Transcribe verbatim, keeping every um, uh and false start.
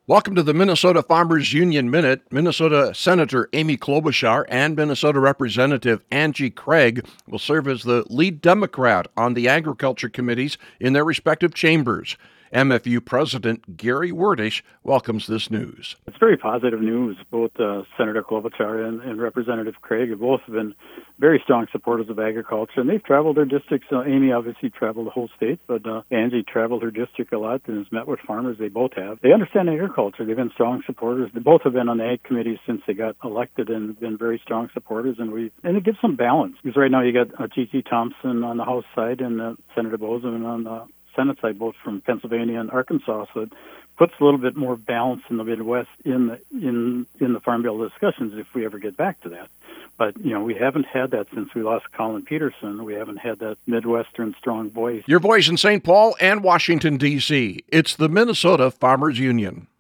Welcome to the Minnesota Farmers Union Minute. Minnesota Senator Amy Klobuchar and Minnesota Representative Angie Craig will serve as the lead Democrat on the agriculture committees in their respective chambers. M F U President Gary Werdish welcomes this news. It's very positive news. Both uh, Senator Klobuchar and, and Representative Craig have both been very strong supporters of agriculture, and they've traveled their districts. Uh, Amy obviously traveled the whole state, but uh, Angie traveled her district a lot and has met with farmers. They both have. They understand agriculture. They've been strong supporters. They both have been on the ag committee since they got elected and been very strong supporters, and we and it gives some balance. Because right now you got uh, G T Thompson on the House side and uh, Senator Boozman on the Senate side, both from Pennsylvania and Arkansas, so it puts a little bit more balance in the Midwest in the in in the Farm Bill discussions if we ever get back to that. But, you know, we haven't had that since we lost Colin Peterson. We haven't had that Midwestern strong voice. Your voice in Saint Paul and Washington, D C. It's the Minnesota Farmers Union.